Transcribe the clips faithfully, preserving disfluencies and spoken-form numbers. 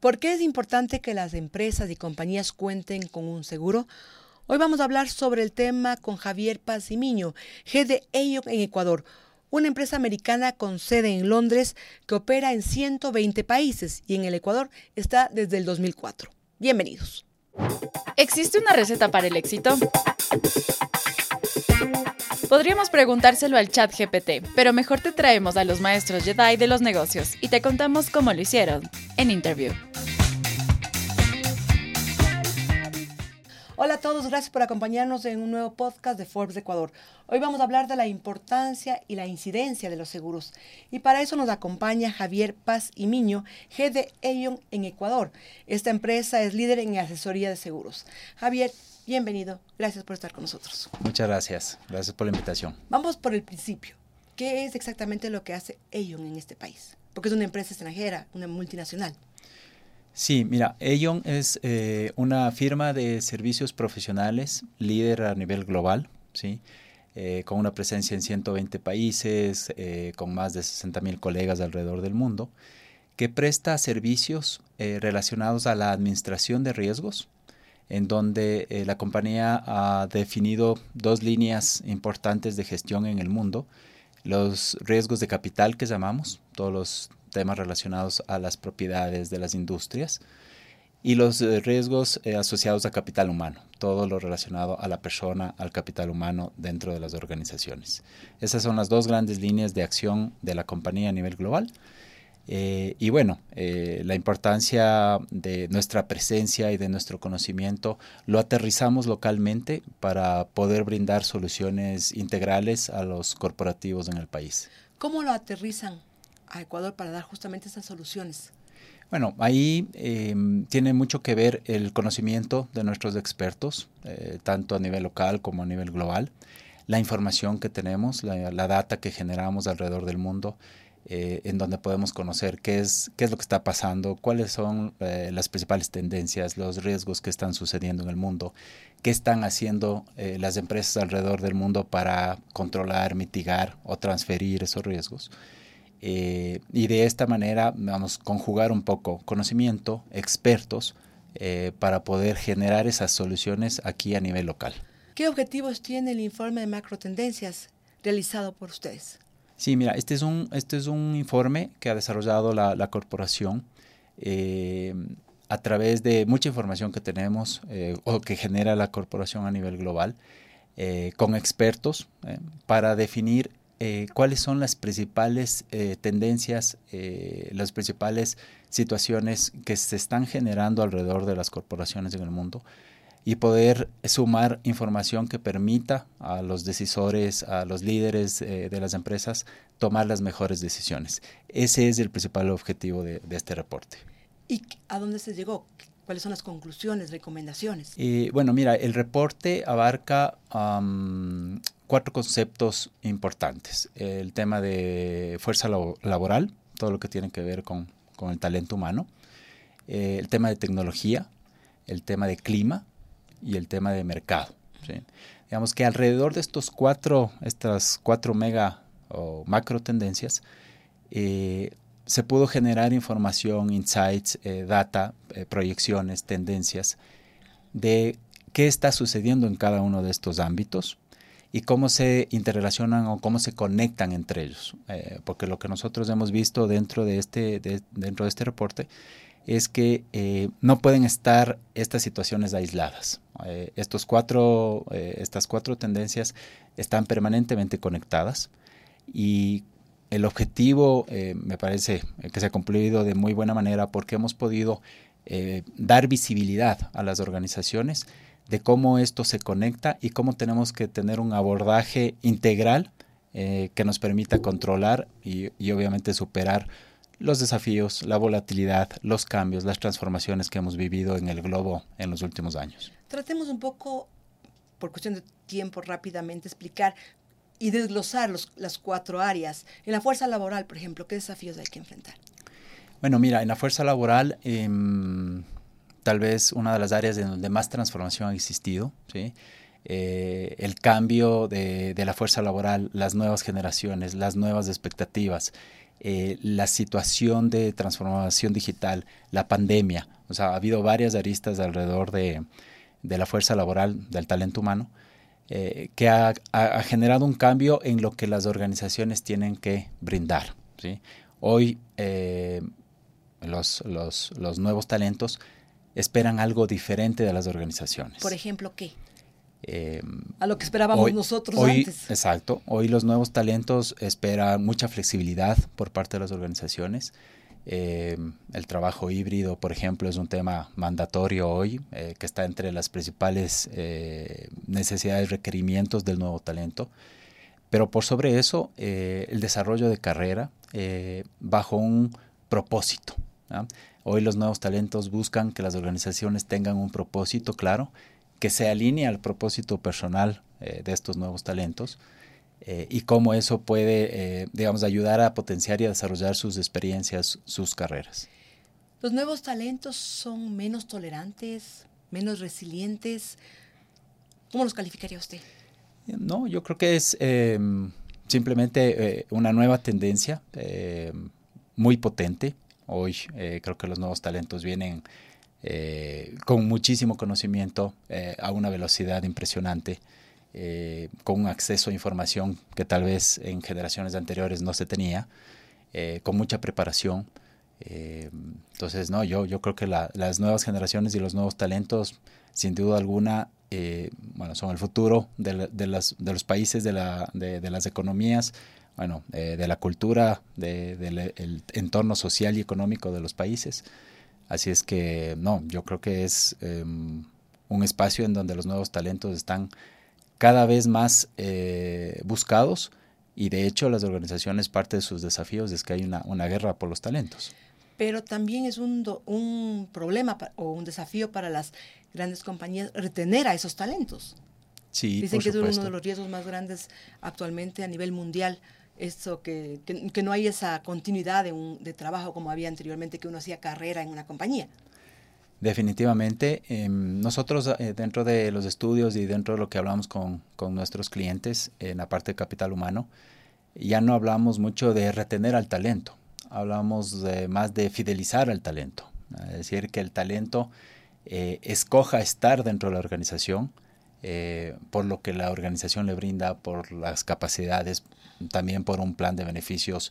¿Por qué es importante que las empresas y compañías cuenten con un seguro? Hoy vamos a hablar sobre el tema con Javier Paz y Miño, Head de Aon en Ecuador, una empresa americana con sede en Londres que opera en ciento veinte países y en el Ecuador está desde el dos mil cuatro. Bienvenidos. ¿Existe una receta para el éxito? Podríamos preguntárselo al chat G P T, pero mejor te traemos a los maestros Jedi de los negocios y te contamos cómo lo hicieron en Interview. Hola a todos, gracias por acompañarnos en un nuevo podcast de Forbes de Ecuador. Hoy vamos a hablar de la importancia y la incidencia de los seguros. Y para eso nos acompaña Javier Paz y Miño, Head de Aon en Ecuador. Esta empresa es líder en asesoría de seguros. Javier, bienvenido. Gracias por estar con nosotros. Muchas gracias. Gracias por la invitación. Vamos por el principio. ¿Qué es exactamente lo que hace Aon en este país? Porque es una empresa extranjera, una multinacional. Sí, mira, Aon es eh, una firma de servicios profesionales, líder a nivel global, ¿sí? Eh, con una presencia en ciento veinte países, eh, con más de sesenta mil colegas alrededor del mundo, que presta servicios eh, relacionados a la administración de riesgos, en donde eh, la compañía ha definido dos líneas importantes de gestión en el mundo: los riesgos de capital, que llamamos, todos los temas relacionados a las propiedades de las industrias, y los eh, riesgos eh, asociados a capital humano, todo lo relacionado a la persona, al capital humano dentro de las organizaciones. Esas son las dos grandes líneas de acción de la compañía a nivel global. Eh, y bueno, eh, la importancia de nuestra presencia y de nuestro conocimiento lo aterrizamos localmente para poder brindar soluciones integrales a los corporativos en el país. ¿Cómo lo aterrizan a Ecuador para dar justamente esas soluciones? Bueno, ahí eh, tiene mucho que ver el conocimiento de nuestros expertos, eh, tanto a nivel local como a nivel global, la información que tenemos, la, la data que generamos alrededor del mundo, eh, en donde podemos conocer qué es, qué es lo que está pasando, cuáles son eh, las principales tendencias, los riesgos que están sucediendo en el mundo, qué están haciendo eh, las empresas alrededor del mundo para controlar, mitigar o transferir esos riesgos. Eh, y de esta manera vamos a conjugar un poco conocimiento, expertos, eh, para poder generar esas soluciones aquí a nivel local. ¿Qué objetivos tiene el informe de macrotendencias realizado por ustedes? Sí, mira, este es un, este es un informe que ha desarrollado la, la corporación eh, a través de mucha información que tenemos eh, o que genera la corporación a nivel global, eh, con expertos eh, para definir Eh, cuáles son las principales eh, tendencias, eh, las principales situaciones que se están generando alrededor de las corporaciones en el mundo, y poder sumar información que permita a los decisores, a los líderes eh, de las empresas tomar las mejores decisiones. Ese es el principal objetivo de, de este reporte. ¿Y a dónde se llegó? ¿Cuáles son las conclusiones, recomendaciones? Eh, bueno, mira, el reporte abarca um, cuatro conceptos importantes. El tema de fuerza labo- laboral, todo lo que tiene que ver con, con el talento humano. Eh, el tema de tecnología, el tema de clima y el tema de mercado, ¿sí? Digamos que alrededor de estos cuatro, estas cuatro mega o macro tendencias, eh, se pudo generar información, insights, eh, data, eh, proyecciones, tendencias de qué está sucediendo en cada uno de estos ámbitos y cómo se interrelacionan o cómo se conectan entre ellos. Eh, porque lo que nosotros hemos visto dentro de este, de, dentro de este reporte es que eh, no pueden estar estas situaciones aisladas. Eh, estos cuatro, eh, estas cuatro tendencias están permanentemente conectadas, y el objetivo eh, me parece que se ha cumplido de muy buena manera, porque hemos podido eh, dar visibilidad a las organizaciones de cómo esto se conecta y cómo tenemos que tener un abordaje integral eh, que nos permita controlar y, y obviamente superar los desafíos, la volatilidad, los cambios, las transformaciones que hemos vivido en el globo en los últimos años. Tratemos un poco, por cuestión de tiempo, rápidamente explicar y desglosar los, las cuatro áreas. En la fuerza laboral, por ejemplo, ¿qué desafíos hay que enfrentar? Bueno, mira, en la fuerza laboral, eh, tal vez una de las áreas en donde más transformación ha existido, ¿sí? Eh, el cambio de, de la fuerza laboral, las nuevas generaciones, las nuevas expectativas, eh, la situación de transformación digital, la pandemia, o sea, ha habido varias aristas alrededor de, de la fuerza laboral, del talento humano, eh, que ha, ha, ha generado un cambio en lo que las organizaciones tienen que brindar, ¿sí? Hoy eh, los, los, los nuevos talentos esperan algo diferente de las organizaciones. Por ejemplo, ¿qué? Eh, a lo que esperábamos hoy, nosotros hoy, antes. Exacto. Hoy los nuevos talentos esperan mucha flexibilidad por parte de las organizaciones. Eh, el trabajo híbrido, por ejemplo, es un tema mandatorio hoy, eh, que está entre las principales eh, necesidades y requerimientos del nuevo talento. Pero por sobre eso, eh, el desarrollo de carrera eh, bajo un propósito, ¿no? Hoy los nuevos talentos buscan que las organizaciones tengan un propósito claro, que se alinee al propósito personal eh, de estos nuevos talentos eh, y cómo eso puede, eh, digamos, ayudar a potenciar y a desarrollar sus experiencias, sus carreras. ¿Los nuevos talentos son menos tolerantes, menos resilientes? ¿Cómo los calificaría usted? No, yo creo que es eh, simplemente eh, una nueva tendencia eh, muy potente. Hoy eh, creo que los nuevos talentos vienen Eh, con muchísimo conocimiento, eh, a una velocidad impresionante, eh, con un acceso a información que tal vez en generaciones anteriores no se tenía, eh, con mucha preparación. Eh, entonces, no, yo, yo creo que la, las nuevas generaciones y los nuevos talentos, sin duda alguna, eh, bueno, son el futuro de, la, de, las, de los países, de, la, de, de las economías, bueno, eh, de la cultura, del de, de entorno social y económico de los países. Así es que, no, yo creo que es eh, un espacio en donde los nuevos talentos están cada vez más eh, buscados y de hecho las organizaciones, parte de sus desafíos es que hay una, una guerra por los talentos. Pero también es un, do, un problema pa, o un desafío para las grandes compañías retener a esos talentos. Sí, Dicen por que supuesto. es uno de los riesgos más grandes actualmente a nivel mundial. Esto que, que, que no hay esa continuidad de, un, de trabajo como había anteriormente, que uno hacía carrera en una compañía. Definitivamente. Eh, nosotros eh, dentro de los estudios y dentro de lo que hablamos con, con nuestros clientes en la parte de capital humano, ya no hablamos mucho de retener al talento, hablamos de, más de fidelizar al talento. Es decir, que el talento eh, escoja estar dentro de la organización, Eh, por lo que la organización le brinda, por las capacidades, también por un plan de beneficios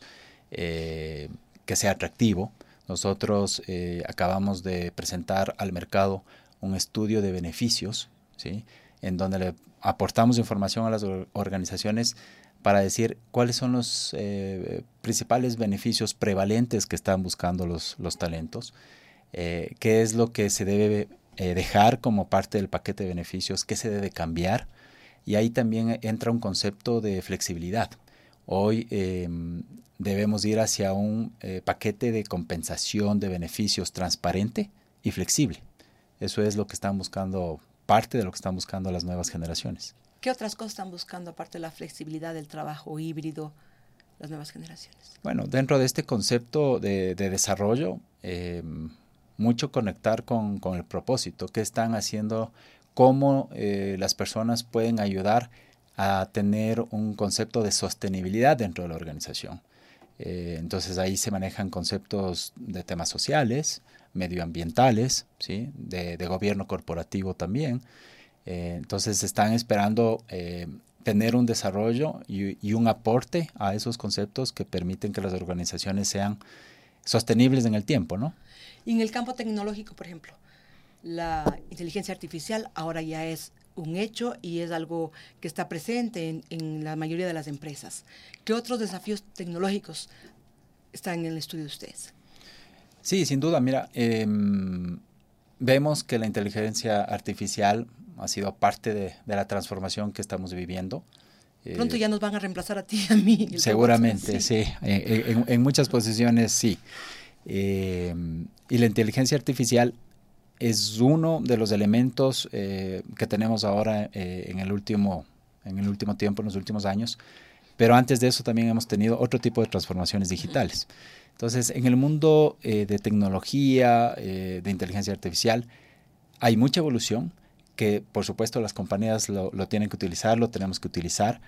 eh, que sea atractivo. Nosotros eh, acabamos de presentar al mercado un estudio de beneficios, ¿sí?, en donde le aportamos información a las organizaciones para decir cuáles son los eh, principales beneficios prevalentes que están buscando los, los talentos, eh, qué es lo que se debe Eh, dejar como parte del paquete de beneficios, qué se debe cambiar, y ahí también entra un concepto de flexibilidad. Hoy eh, debemos ir hacia un eh, paquete de compensación de beneficios transparente y flexible. Eso es lo que están buscando, parte de lo que están buscando las nuevas generaciones. ¿Qué otras cosas están buscando aparte de la flexibilidad del trabajo híbrido las nuevas generaciones? Bueno, dentro de este concepto de, de desarrollo, eh, mucho conectar con, con el propósito, qué están haciendo, cómo eh, las personas pueden ayudar a tener un concepto de sostenibilidad dentro de la organización. Eh, entonces ahí se manejan conceptos de temas sociales, medioambientales, ¿sí?, de, de gobierno corporativo también. Eh, entonces están esperando eh, tener un desarrollo y, y un aporte a esos conceptos que permiten que las organizaciones sean sostenibles en el tiempo, ¿no? Y en el campo tecnológico, por ejemplo, la inteligencia artificial ahora ya es un hecho y es algo que está presente en, en la mayoría de las empresas. ¿Qué otros desafíos tecnológicos están en el estudio de ustedes? Sí, sin duda. Mira, eh, vemos que la inteligencia artificial ha sido parte de, de la transformación que estamos viviendo. Pronto eh, ya nos van a reemplazar a ti y a mí. Seguramente, sí. sí. En, en, en muchas posiciones, sí. Eh, y la inteligencia artificial es uno de los elementos eh, que tenemos ahora eh, en el último, en el último tiempo, en los últimos años, pero antes de eso también hemos tenido otro tipo de transformaciones digitales. Entonces, en el mundo eh, de tecnología, eh, de inteligencia artificial, hay mucha evolución que, por supuesto, las compañías lo, lo tienen que utilizar, lo tenemos que utilizar,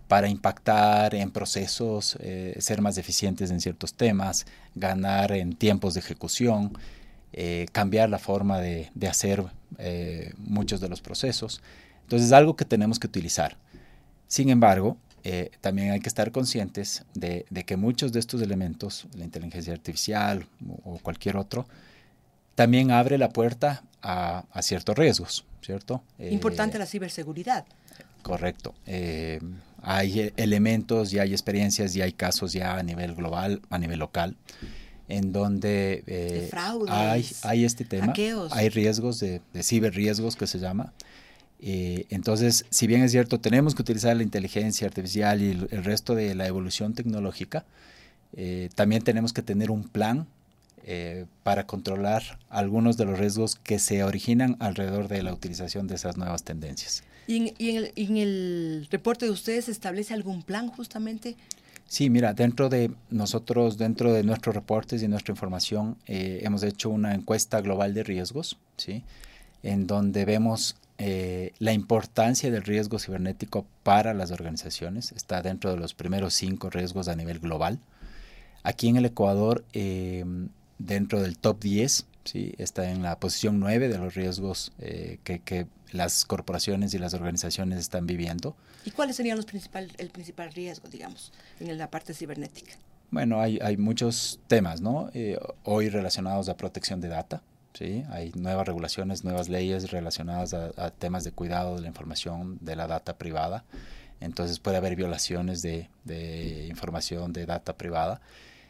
para impactar en procesos, eh, ser más eficientes en ciertos temas, ganar en tiempos de ejecución, eh, cambiar la forma de, de hacer eh, muchos de los procesos. Entonces es algo que tenemos que utilizar. Sin embargo, eh, también hay que estar conscientes de, de que muchos de estos elementos, la inteligencia artificial o, o cualquier otro, también abre la puerta a, a ciertos riesgos, ¿cierto? Importante eh, la ciberseguridad. Correcto. Eh, hay elementos y hay experiencias y hay casos ya a nivel global, a nivel local, en donde eh, fraudes, hay, hay este tema, hackeos. Hay riesgos de, de ciberriesgos que se llama. Eh, entonces, si bien es cierto, tenemos que utilizar la inteligencia artificial y el, el resto de la evolución tecnológica, eh, también tenemos que tener un plan eh, para controlar algunos de los riesgos que se originan alrededor de la utilización de esas nuevas tendencias. ¿Y en, y en, el, en el reporte de ustedes se establece algún plan justamente? Sí, mira, dentro de nosotros, dentro de nuestros reportes y nuestra información, eh, hemos hecho una encuesta global de riesgos, ¿sí? En donde vemos eh, la importancia del riesgo cibernético para las organizaciones. Está dentro de los primeros cinco riesgos a nivel global. Aquí en el Ecuador, eh, dentro del top diez, ¿sí? Está en la posición nueve de los riesgos eh, que, que las corporaciones y las organizaciones están viviendo. ¿Y cuáles serían los principal, el principal riesgo, digamos, en la parte cibernética? Bueno, hay, hay muchos temas, ¿no? Eh, hoy relacionados a protección de data, ¿sí? Hay nuevas regulaciones, nuevas leyes relacionadas a, a temas de cuidado de la información, de la data privada. Entonces puede haber violaciones de, de información de data privada.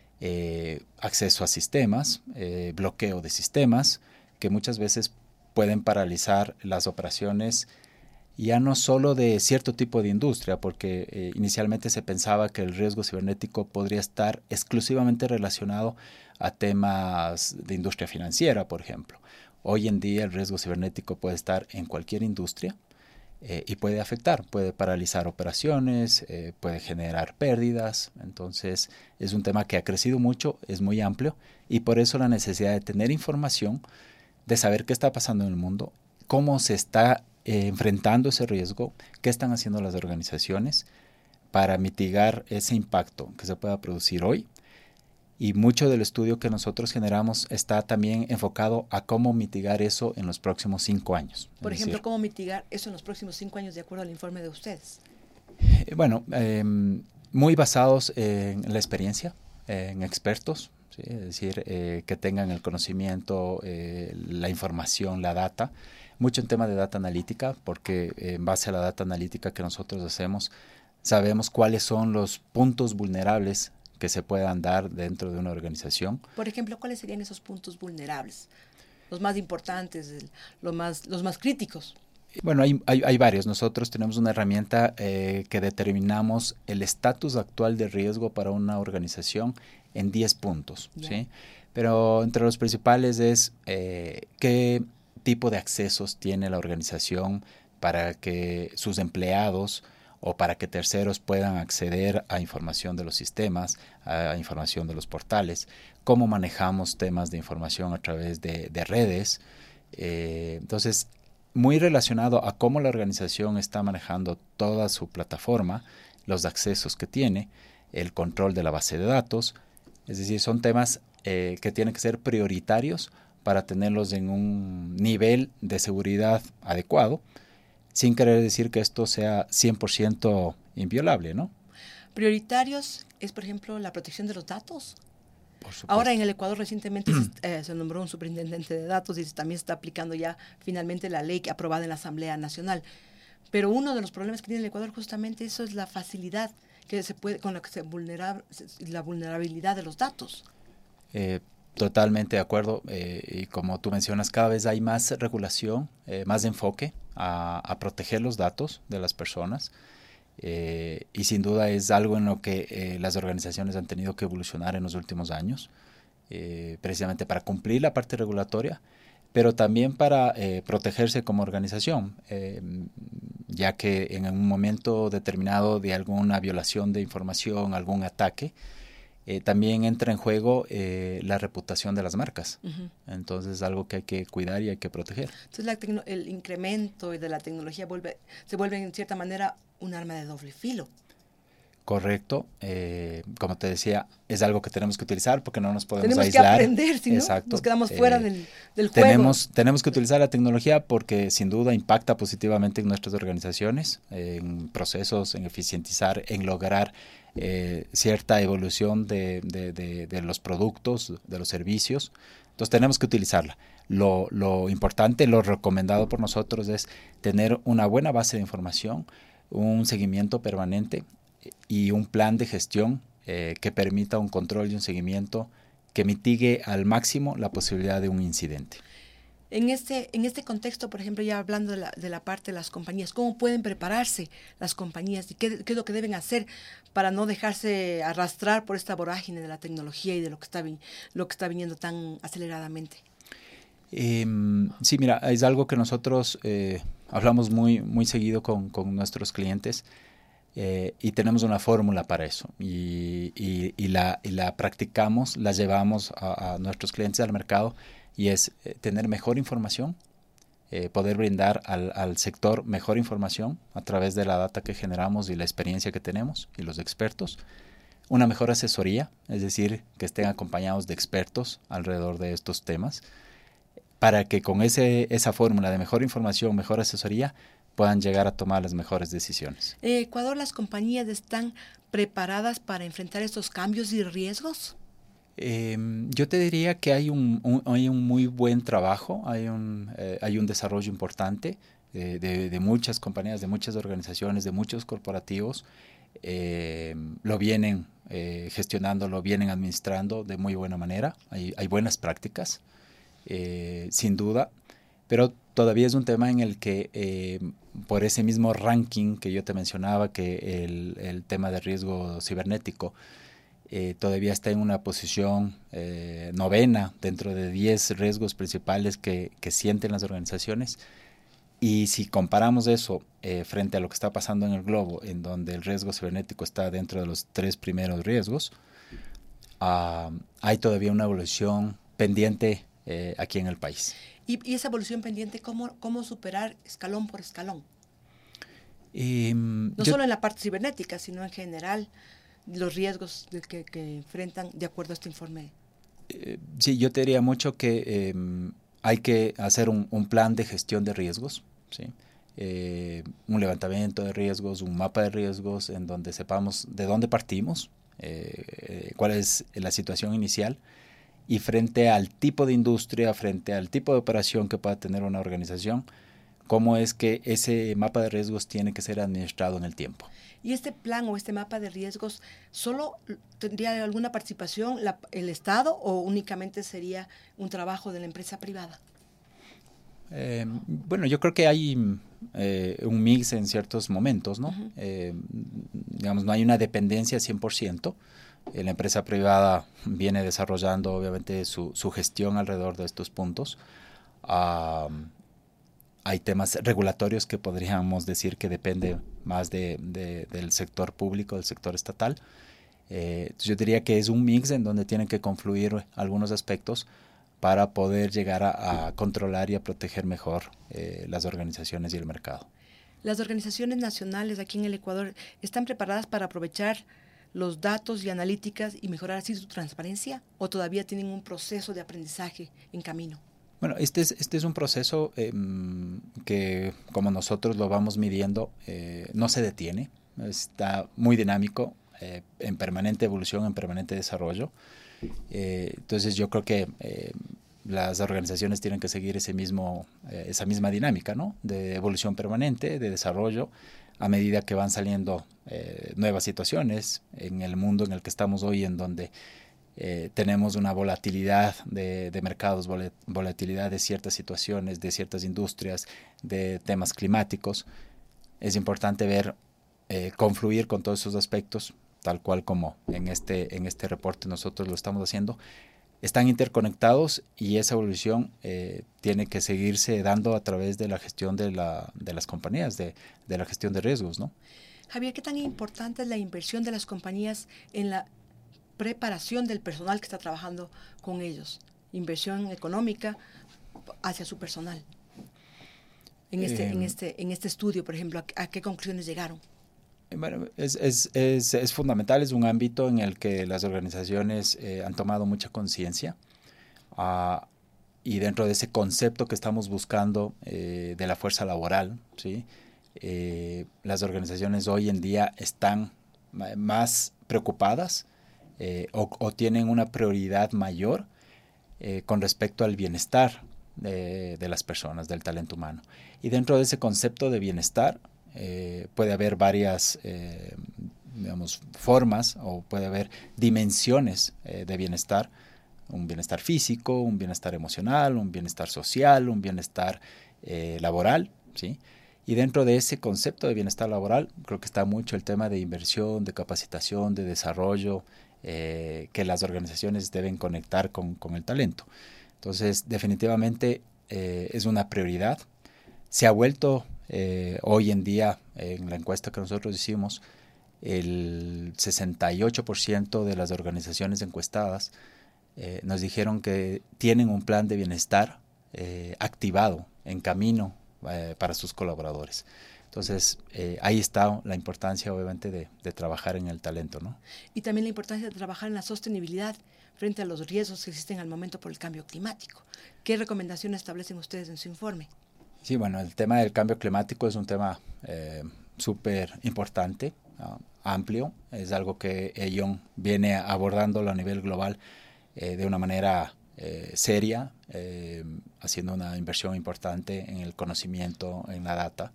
Eh, acceso a sistemas, eh, bloqueo de sistemas, que muchas veces pueden paralizar las operaciones ya no solo de cierto tipo de industria, porque eh, inicialmente se pensaba que el riesgo cibernético podría estar exclusivamente relacionado a temas de industria financiera, por ejemplo. Hoy en día el riesgo cibernético puede estar en cualquier industria eh, y puede afectar, puede paralizar operaciones, eh, puede generar pérdidas. Entonces es un tema que ha crecido mucho, es muy amplio y por eso la necesidad de tener información, de saber qué está pasando en el mundo, cómo se está eh, enfrentando ese riesgo, qué están haciendo las organizaciones para mitigar ese impacto que se pueda producir hoy. Y mucho del estudio que nosotros generamos está también enfocado a cómo mitigar eso en los próximos cinco años. Por ejemplo, decir, ¿cómo mitigar eso en los próximos cinco años de acuerdo al informe de ustedes? Eh, bueno, eh, muy basados en la experiencia, eh, en expertos, ¿sí? Es decir, eh, que tengan el conocimiento, eh, la información, la data, mucho en tema de data analítica, porque eh, en base a la data analítica que nosotros hacemos, sabemos cuáles son los puntos vulnerables que se puedan dar dentro de una organización. Por ejemplo, ¿cuáles serían esos puntos vulnerables? Los más importantes, los más, los más críticos. Bueno, hay, hay, hay varios. Nosotros tenemos una herramienta eh, que determinamos el estatus actual de riesgo para una organización en diez puntos, yeah. ¿sí? Pero entre los principales es eh, qué tipo de accesos tiene la organización para que sus empleados o para que terceros puedan acceder a información de los sistemas, a información de los portales, cómo manejamos temas de información a través de, de redes. Eh, entonces, muy relacionado a cómo la organización está manejando toda su plataforma, los accesos que tiene, el control de la base de datos. Es decir, son temas eh, que tienen que ser prioritarios para tenerlos en un nivel de seguridad adecuado, sin querer decir que esto sea cien por ciento inviolable, ¿no? Prioritarios es, por ejemplo, la protección de los datos. Por supuesto. Ahora en el Ecuador recientemente se, eh, se nombró un superintendente de datos y también se está aplicando ya finalmente la ley aprobada en la Asamblea Nacional. Pero uno de los problemas que tiene el Ecuador justamente eso es la facilidad que se puede, con la que se vulnera, la vulnerabilidad de los datos. Eh, totalmente de acuerdo. Eh, y como tú mencionas, cada vez hay más regulación, eh, más enfoque a, a proteger los datos de las personas. Eh, y sin duda es algo en lo que eh, las organizaciones han tenido que evolucionar en los últimos años, eh, precisamente para cumplir la parte regulatoria, pero también para eh, protegerse como organización, eh, ya que en un momento determinado de alguna violación de información, algún ataque, eh, también entra en juego eh, la reputación de las marcas. Uh-huh. Entonces es algo que hay que cuidar y hay que proteger. Entonces la tecno- el incremento de la tecnología vuelve, se vuelve en cierta manera un arma de doble filo. correcto. Eh, como te decía, es algo que tenemos que utilizar porque no nos podemos tenemos aislar. Tenemos que aprender, si no, Exacto. Nos quedamos fuera eh, del, del juego. Tenemos, tenemos que utilizar la tecnología porque sin duda impacta positivamente en nuestras organizaciones, en procesos, en eficientizar, en lograr eh, cierta evolución de, de, de, de los productos, de los servicios. Entonces tenemos que utilizarla. Lo, lo importante, lo recomendado por nosotros es tener una buena base de información, un seguimiento permanente y un plan de gestión eh, que permita un control y un seguimiento que mitigue al máximo la posibilidad de un incidente. En este, en este contexto, por ejemplo, ya hablando de la, de la parte de las compañías, ¿cómo pueden prepararse las compañías y qué, qué es lo que deben hacer para no dejarse arrastrar por esta vorágine de la tecnología y de lo que está, lo que está viniendo tan aceleradamente? Eh, sí, mira, es algo que nosotros eh, hablamos muy, muy seguido con, con nuestros clientes eh, y tenemos una fórmula para eso y, y, y, la, y la practicamos, la llevamos a, a nuestros clientes al mercado y es eh, tener mejor información, eh, poder brindar al, al sector mejor información a través de la data que generamos y la experiencia que tenemos y los expertos, una mejor asesoría, es decir, que estén acompañados de expertos alrededor de estos temas, para que con ese, esa fórmula de mejor información, mejor asesoría, puedan llegar a tomar las mejores decisiones. ¿En Ecuador las compañías están preparadas para enfrentar estos cambios y riesgos? Eh, yo te diría que hay un, un, hay un muy buen trabajo, hay un, eh, hay un desarrollo importante eh, de, de muchas compañías, de muchas organizaciones, de muchos corporativos. Eh, lo vienen eh, gestionando, lo vienen administrando de muy buena manera. Hay, hay buenas prácticas. Eh, sin duda, pero todavía es un tema en el que eh, por ese mismo ranking que yo te mencionaba, que el, el tema de riesgo cibernético eh, todavía está en una posición eh, novena dentro de diez riesgos principales que, que sienten las organizaciones. Y si comparamos eso eh, frente a lo que está pasando en el globo, en donde el riesgo cibernético está dentro de los tres primeros riesgos, uh, hay todavía una evolución pendiente Eh, aquí en el país. Y, y esa evolución pendiente, ¿cómo, cómo superar escalón por escalón? Eh, no yo, solo en la parte cibernética, sino en general, los riesgos de que, que enfrentan de acuerdo a este informe. Eh, sí, yo te diría mucho que eh, hay que hacer un, un plan de gestión de riesgos, ¿sí? eh, un levantamiento de riesgos, un mapa de riesgos en donde sepamos de dónde partimos, eh, cuál es la situación inicial, y frente al tipo de industria, frente al tipo de operación que pueda tener una organización, cómo es que ese mapa de riesgos tiene que ser administrado en el tiempo. ¿Y este plan o este mapa de riesgos solo tendría alguna participación la, el Estado o únicamente sería un trabajo de la empresa privada? Eh, bueno, yo creo que hay eh, un mix en ciertos momentos, ¿no? Uh-huh. eh, digamos, no hay una dependencia cien por ciento. La empresa privada viene desarrollando obviamente su, su gestión alrededor de estos puntos. Uh, hay temas regulatorios que podríamos decir que depende más de, de, del sector público, del sector estatal. Eh, yo diría que es un mix en donde tienen que confluir algunos aspectos para poder llegar a, a controlar y a proteger mejor eh, las organizaciones y el mercado. ¿Las organizaciones nacionales aquí en el Ecuador están preparadas para aprovechar los datos y analíticas y mejorar así su transparencia, o todavía tienen un proceso de aprendizaje en camino? Bueno, este es, este es un proceso eh, que, como nosotros lo vamos midiendo, eh, no se detiene, está muy dinámico, eh, en permanente evolución, en permanente desarrollo. Eh, entonces yo creo que eh, las organizaciones tienen que seguir ese mismo, eh, esa misma dinámica, ¿no? De evolución permanente, de desarrollo, a medida que van saliendo eh, nuevas situaciones en el mundo en el que estamos hoy, en donde eh, tenemos una volatilidad de, de mercados, vol volatilidad de ciertas situaciones, de ciertas industrias, de temas climáticos. Es importante ver, eh, confluir con todos esos aspectos, tal cual como en este, en este reporte nosotros lo estamos haciendo. Están interconectados y esa evolución eh, tiene que seguirse dando a través de la gestión de, la, de las compañías, de, de la gestión de riesgos, ¿no? Javier, ¿qué tan importante es la inversión de las compañías en la preparación del personal que está trabajando con ellos? Inversión económica hacia su personal. En este, eh, en este, en este estudio, por ejemplo, ¿a, a qué conclusiones llegaron? Bueno, es, es, es, es fundamental, es un ámbito en el que las organizaciones eh, han tomado mucha conciencia. Uh, y dentro de ese concepto que estamos buscando eh, de la fuerza laboral, ¿sí? eh, las organizaciones hoy en día están más preocupadas eh, o, o tienen una prioridad mayor eh, con respecto al bienestar de, de las personas, del talento humano. Y dentro de ese concepto de bienestar eh, puede haber varias eh, digamos, formas o puede haber dimensiones eh, de bienestar. Un bienestar físico, un bienestar emocional, un bienestar social, un bienestar eh, laboral, ¿sí? Y dentro de ese concepto de bienestar laboral, creo que está mucho el tema de inversión, de capacitación, de desarrollo, eh, que las organizaciones deben conectar con, con el talento. Entonces, definitivamente eh, es una prioridad. Se ha vuelto eh, hoy en día, en la encuesta que nosotros hicimos, el sesenta y ocho por ciento de las organizaciones encuestadas Eh, nos dijeron que tienen un plan de bienestar eh, activado, en camino eh, para sus colaboradores. Entonces, eh, ahí está la importancia, obviamente, de, de trabajar en el talento, ¿no? Y también la importancia de trabajar en la sostenibilidad frente a los riesgos que existen al momento por el cambio climático. ¿Qué recomendaciones establecen ustedes en su informe? Sí, bueno, el tema del cambio climático es un tema eh, súper importante, uh, amplio. Es algo que E Y O N viene abordándolo a nivel global Eh, de una manera eh, seria, eh, haciendo una inversión importante en el conocimiento, en la data.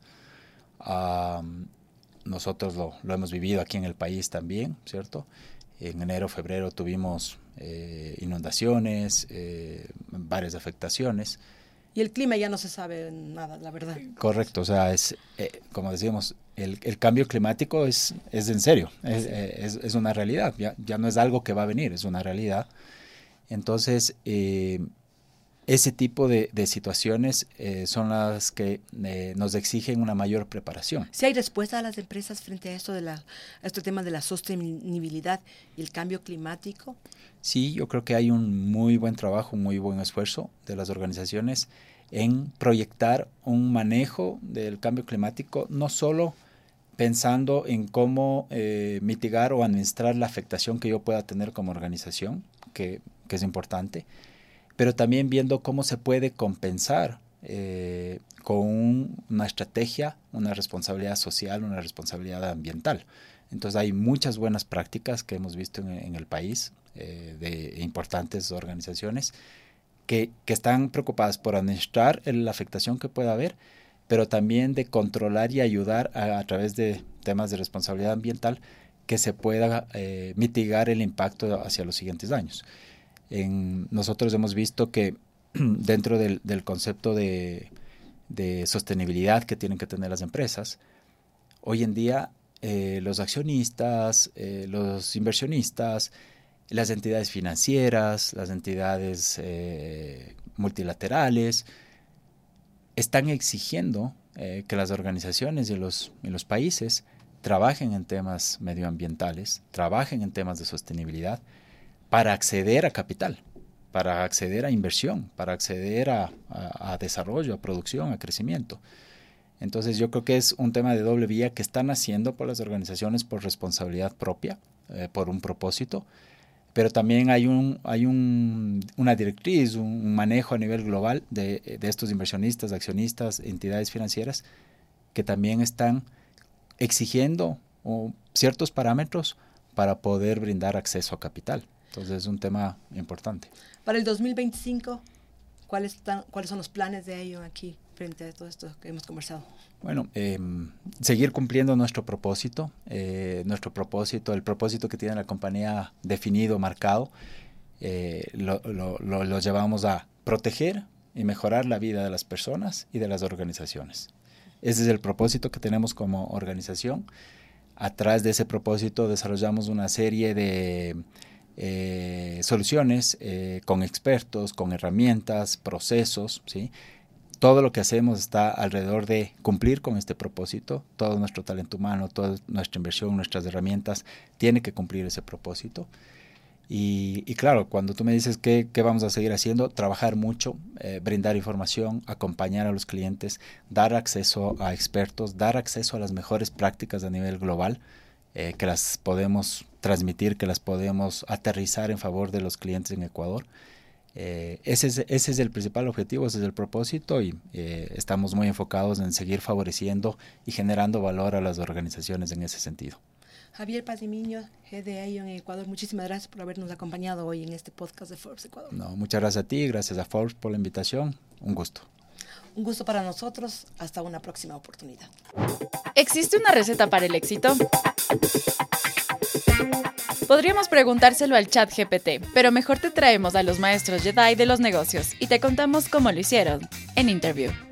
Um, nosotros lo, lo hemos vivido aquí en el país también, ¿cierto? En enero, febrero tuvimos eh, inundaciones, eh, varias afectaciones. Y el clima ya no se sabe nada, la verdad. Correcto, o sea, es eh, como decíamos, el, el cambio climático es, es en serio, es, sí. es, es una realidad, ya, ya no es algo que va a venir, es una realidad. Entonces, eh, ese tipo de, de situaciones eh, son las que eh, nos exigen una mayor preparación. ¿Si hay respuesta a las empresas frente a esto de la, a este tema de la sostenibilidad y el cambio climático? Sí, yo creo que hay un muy buen trabajo, un muy buen esfuerzo de las organizaciones en proyectar un manejo del cambio climático, no solo pensando en cómo eh, mitigar o administrar la afectación que yo pueda tener como organización, que, que es importante, pero también viendo cómo se puede compensar eh, con un, una estrategia, una responsabilidad social, una responsabilidad ambiental. Entonces hay muchas buenas prácticas que hemos visto en, en el país eh, de importantes organizaciones que, que están preocupadas por administrar la afectación que pueda haber, pero también de controlar y ayudar a, a través de temas de responsabilidad ambiental que se pueda eh, mitigar el impacto hacia los siguientes años. En, nosotros hemos visto que dentro del, del concepto de, de sostenibilidad que tienen que tener las empresas, hoy en día eh, los accionistas, eh, los inversionistas, las entidades financieras, las entidades eh, multilaterales, están exigiendo eh, que las organizaciones y los, y los países trabajen en temas medioambientales, trabajen en temas de sostenibilidad para acceder a capital, para acceder a inversión, para acceder a, a, a desarrollo, a producción, a crecimiento. Entonces yo creo que es un tema de doble vía que están haciendo por las organizaciones por responsabilidad propia, eh, por un propósito, pero también hay, un, hay un, una directriz, un, un manejo a nivel global de, de estos inversionistas, accionistas, entidades financieras que también están exigiendo o, ciertos parámetros para poder brindar acceso a capital. Entonces es un tema importante. Para el dos mil veinticinco, ¿cuáles, están, ¿cuáles son los planes de ello aquí frente a todo esto que hemos conversado? Bueno, eh, seguir cumpliendo nuestro propósito, eh, nuestro propósito, el propósito que tiene la compañía definido, marcado, eh, lo, lo, lo, lo llevamos a proteger y mejorar la vida de las personas y de las organizaciones. Ese es el propósito que tenemos como organización. Atrás de ese propósito desarrollamos una serie de eh, soluciones eh, con expertos, con herramientas, procesos, ¿sí? Todo lo que hacemos está alrededor de cumplir con este propósito. Todo nuestro talento humano, toda nuestra inversión, nuestras herramientas, tiene que cumplir ese propósito. Y, y claro, cuando tú me dices qué, qué vamos a seguir haciendo, trabajar mucho, eh, brindar información, acompañar a los clientes, dar acceso a expertos, dar acceso a las mejores prácticas a nivel global, eh, que las podemos transmitir, que las podemos aterrizar en favor de los clientes en Ecuador. Eh, ese, es, ese es el principal objetivo, ese es el propósito y eh, estamos muy enfocados en seguir favoreciendo y generando valor a las organizaciones en ese sentido. Javier Pazimiño, G de Aion en Ecuador, muchísimas gracias por habernos acompañado hoy en este podcast de Forbes Ecuador. No, muchas gracias a ti, gracias a Forbes por la invitación, un gusto. Un gusto para nosotros, hasta una próxima oportunidad. ¿Existe una receta para el éxito? Podríamos preguntárselo al chat G P T, pero mejor te traemos a los maestros Jedi de los negocios y te contamos cómo lo hicieron en Interview.